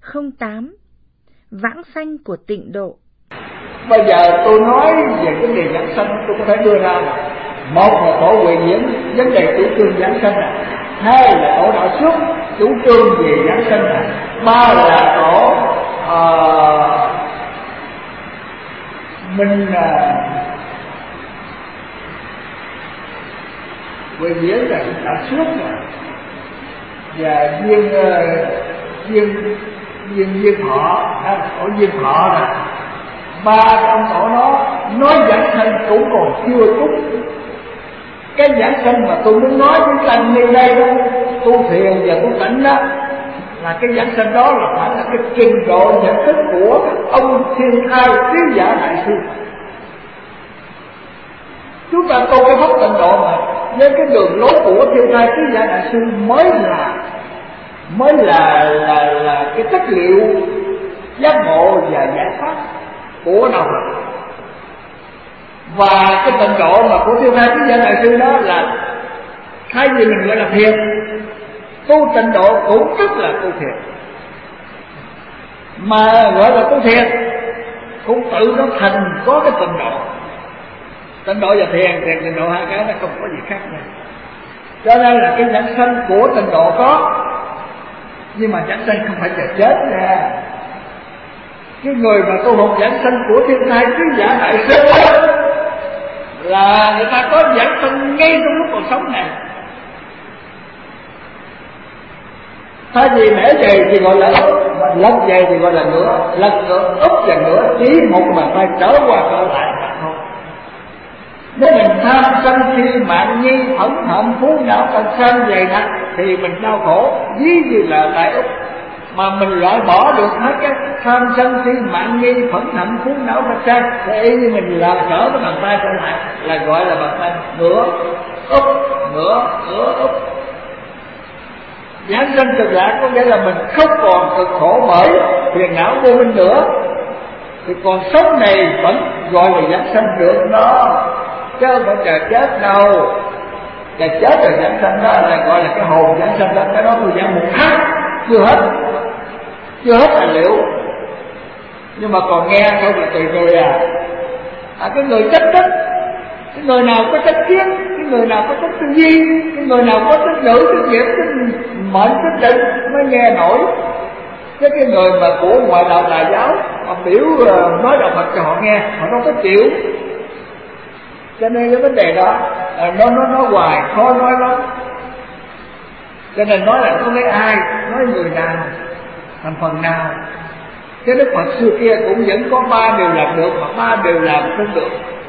08. Vãng sanh của tịnh độ. Bây giờ tôi nói về vấn đề giảng sanh, tôi có thể đưa ra một là tổ Huệ Diễn vấn đề chủ trương giảng sanh này, hai là tổ Đạo Xuất chủ trương về giảng sanh này, ba là tổ Huệ Diễn là Đạo Xuất và Duyên Thọ, tổ Duyên Thọ là ba ông tổ nó nói giảng sanh cũng còn chưa trúng. Cái giảng sanh mà tôi muốn nói với các anh nơi đây đó, tu thiền và tu tịnh đó, là cái giảng sanh đó là phải là cái trình độ nhận thức của ông Thiên Thai Trí Giả Đại Sư. Chúng ta tu cái pháp tịnh độ mà với cái đường lối của Thiên Thai Trí Giả Đại Sư mới là cái chất liệu giác ngộ và giải pháp của đạo Phật. Và cái tịnh độ mà của Thiên Thai Trí Giả Đại Sư đó là thay vì mình gọi là thiền, tu tịnh độ cũng tức là tu thiền, mà gọi là tu thiền cũng tự nó thành có cái tịnh độ. Tịnh độ và thiền tịnh độ hai cái nó không có gì khác nhau. Cho nên là cái giảng sanh của tịnh độ có, nhưng mà giảng sanh không phải chờ chết nha. Cái người mà tu học giảng sanh của Thiên Thai Trí Giả Đại Sư là người ta có giảng sanh ngay trong lúc còn sống này. Thay vì mẻ về thì gọi là úp, mà lật về thì gọi là ngửa, lật ngửa, úp và ngửa chỉ một bàn tay trở qua trở lại mà thôi. Nếu mình tham sân si mạng nhi phẫn hận phú não tật sanh vậy đó thì mình đau khổ ví như là tại úp. Mà mình loại bỏ được hết các tham sân si mạng nghi phẫn hận phú não tật sanh thì như mình làm trở cái bàn tay trở lại là gọi là bàn tay ngửa úp, ngửa úp. Giảng sanh cực lạc có nghĩa là mình không còn cực khổ bởi phiền não vô minh nữa, thì còn sống này vẫn gọi là giảng sanh được đó, chứ không phải chờ chết đâu. Chờ chết rồi giảng sanh đó là gọi là cái hồn giảng sanh đó. Cái đó tôi giảng một tháng chưa hết tài liệu, nhưng mà còn nghe không là tùy người cái người chất tích, cái người nào có chất kiến, cái người nào có chất tư duy, cái người nào có chất ngữ, chất nghiệp, chất mệnh, chất định mới nghe nổi. Chứ cái người mà của ngoại đạo Tà giáo họ biểu nói đạo Phật cho họ nghe, họ không có chịu. Cho nên cái vấn đề đó nó hoài khó nói lắm. Cho nên nói là nói với ai, nói người nào, thành phần nào. Cái Đức Phật xưa kia cũng vẫn có ba điều làm được mà ba điều làm không được.